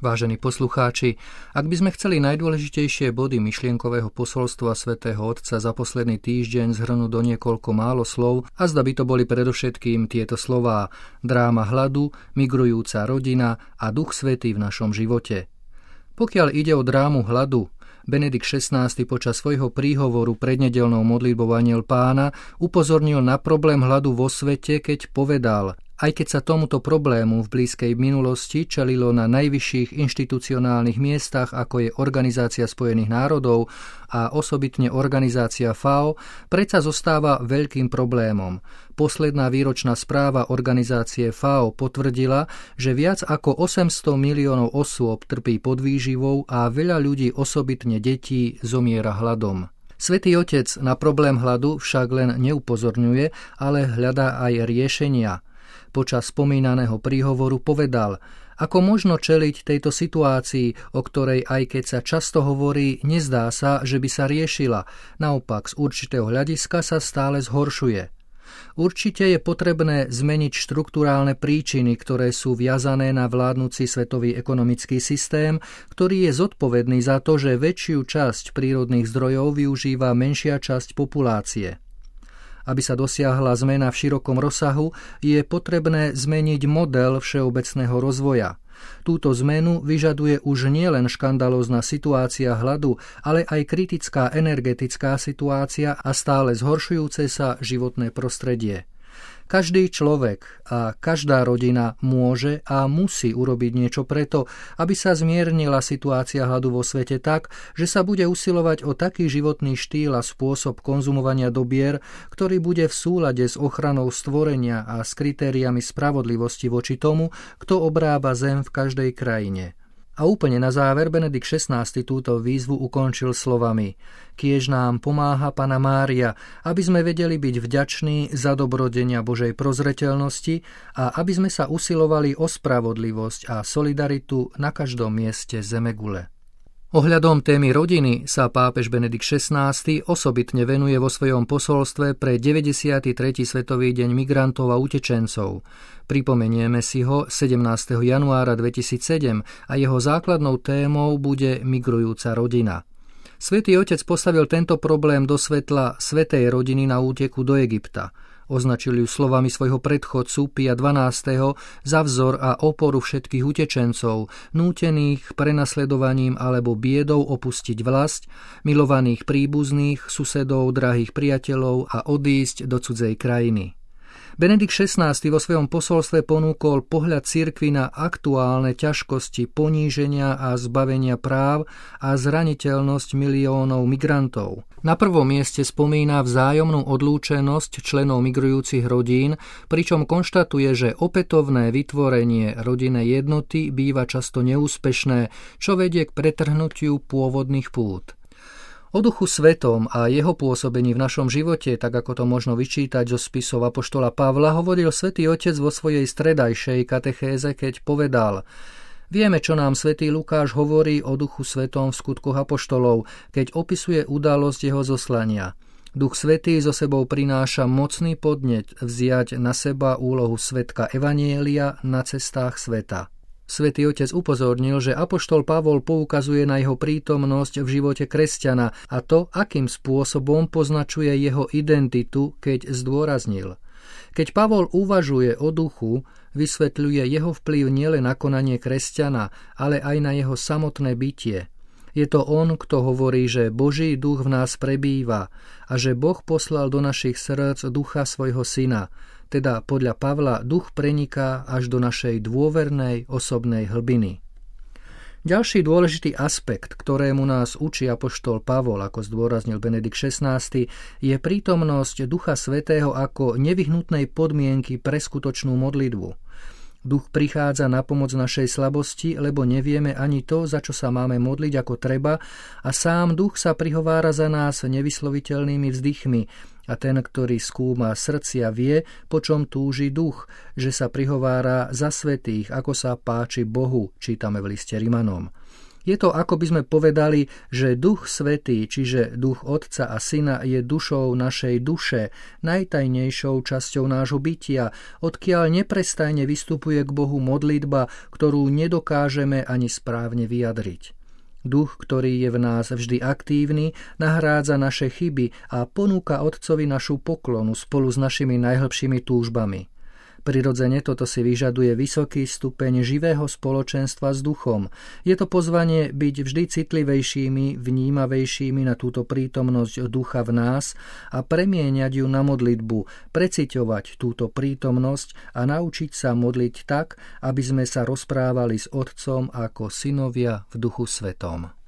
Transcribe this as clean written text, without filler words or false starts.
Vážení poslucháči, ak by sme chceli najdôležitejšie body myšlienkového posolstva svätého Otca za posledný týždeň zhrnúť do niekoľko málo slov, a zda by to boli predovšetkým tieto slová: dráma hladu, migrujúca rodina a Duch Svätý v našom živote. Pokiaľ ide o drámu hladu, Benedikt XVI počas svojho príhovoru pred nedeľnou modlitbou Anjel Pána upozornil na problém hladu vo svete, keď povedal: aj keď sa tomuto problému v blízkej minulosti čelilo na najvyšších inštitucionálnych miestach, ako je Organizácia spojených národov a osobitne organizácia FAO, predsa zostáva veľkým problémom. Posledná výročná správa organizácie FAO potvrdila, že viac ako 800 miliónov osôb trpí podvýživou a veľa ľudí, osobitne detí, zomiera hladom. Svätý Otec na problém hladu však len neupozorňuje, ale hľadá aj riešenia. Počas spomínaného príhovoru povedal: ako možno čeliť tejto situácii, o ktorej aj keď sa často hovorí, nezdá sa, že by sa riešila, naopak z určitého hľadiska sa stále zhoršuje. Určite je potrebné zmeniť štrukturálne príčiny, ktoré sú viazané na vládnuci svetový ekonomický systém, ktorý je zodpovedný za to, že väčšiu časť prírodných zdrojov využíva menšia časť populácie. Aby sa dosiahla zmena v širokom rozsahu, je potrebné zmeniť model všeobecného rozvoja. Túto zmenu vyžaduje už nielen škandalózna situácia hladu, ale aj kritická energetická situácia a stále zhoršujúce sa životné prostredie. Každý človek a každá rodina môže a musí urobiť niečo preto, aby sa zmiernila situácia hladu vo svete tak, že sa bude usilovať o taký životný štýl a spôsob konzumovania dobier, ktorý bude v súlade s ochranou stvorenia a s kritériami spravodlivosti voči tomu, kto obrába zem v každej krajine. A úplne na záver Benedikt XVI túto výzvu ukončil slovami: kiež nám pomáha Panna Mária, aby sme vedeli byť vďační za dobrodenia Božej prozreteľnosti a aby sme sa usilovali o spravodlivosť a solidaritu na každom mieste zemegule. Ohľadom témy rodiny sa pápež Benedikt XVI osobitne venuje vo svojom posolstve pre 93. Svetový deň migrantov a utečencov. Pripomenieme si ho 17. januára 2007 a jeho základnou témou bude migrujúca rodina. Svätý Otec postavil tento problém do svetla svätej rodiny na úteku do Egypta. Označil ju slovami svojho predchodcu Pia XII. Za vzor a oporu všetkých utečencov, nútených prenasledovaním alebo biedou opustiť vlast, milovaných príbuzných, susedov, drahých priateľov a odísť do cudzej krajiny. Benedikt XVI vo svojom posolstve ponúkol pohľad cirkvi na aktuálne ťažkosti poníženia a zbavenia práv a zraniteľnosť miliónov migrantov. Na prvom mieste spomína vzájomnú odlúčenosť členov migrujúcich rodín, pričom konštatuje, že opätovné vytvorenie rodinnej jednoty býva často neúspešné, čo vedie k pretrhnutiu pôvodných pút. O Duchu Svetom a jeho pôsobení v našom živote, tak ako to možno vyčítať zo spisov apoštola Pavla, hovoril Svätý Otec vo svojej stredajšej katechéze, keď povedal: vieme, čo nám svätý Lukáš hovorí o Duchu Svetom v Skutkoch apoštolov, keď opisuje udalosť jeho zoslania. Duch Svätý so sebou prináša mocný podnet vziať na seba úlohu svedka evanjelia na cestách sveta. Svätý Otec upozornil, že apoštol Pavol poukazuje na jeho prítomnosť v živote kresťana a to, akým spôsobom poznačuje jeho identitu, keď zdôraznil: keď Pavol uvažuje o duchu, vysvetľuje jeho vplyv nielen na konanie kresťana, ale aj na jeho samotné bytie. Je to on, kto hovorí, že Boží duch v nás prebýva a že Boh poslal do našich srdc ducha svojho syna. Teda podľa Pavla duch preniká až do našej dôvernej osobnej hlbiny. Ďalší dôležitý aspekt, ktorému nás učí apoštol Pavol, ako zdôraznil Benedikt XVI, je prítomnosť Ducha Svätého ako nevyhnutnej podmienky pre skutočnú modlitbu. Duch prichádza na pomoc našej slabosti, lebo nevieme ani to, za čo sa máme modliť ako treba, a sám Duch sa prihovára za nás nevysloviteľnými vzdychmi, a ten, ktorý skúma srdcia, vie, po čom túži Duch, že sa prihovára za svätých, ako sa páči Bohu, čítame v liste Rimanom. Je to, ako by sme povedali, že Duch Svätý, čiže Duch Otca a Syna, je dušou našej duše, najtajnejšou časťou nášho bytia, odkiaľ neprestajne vystupuje k Bohu modlitba, ktorú nedokážeme ani správne vyjadriť. Duch, ktorý je v nás vždy aktívny, nahrádza naše chyby a ponúka Otcovi našu poklonu spolu s našimi najhlbšími túžbami. Prirodzene toto si vyžaduje vysoký stupeň živého spoločenstva s Duchom. Je to pozvanie byť vždy citlivejšími, vnímavejšími na túto prítomnosť Ducha v nás a premieňať ju na modlitbu, preciťovať túto prítomnosť a naučiť sa modliť tak, aby sme sa rozprávali s Otcom ako synovia v Duchu Svetom.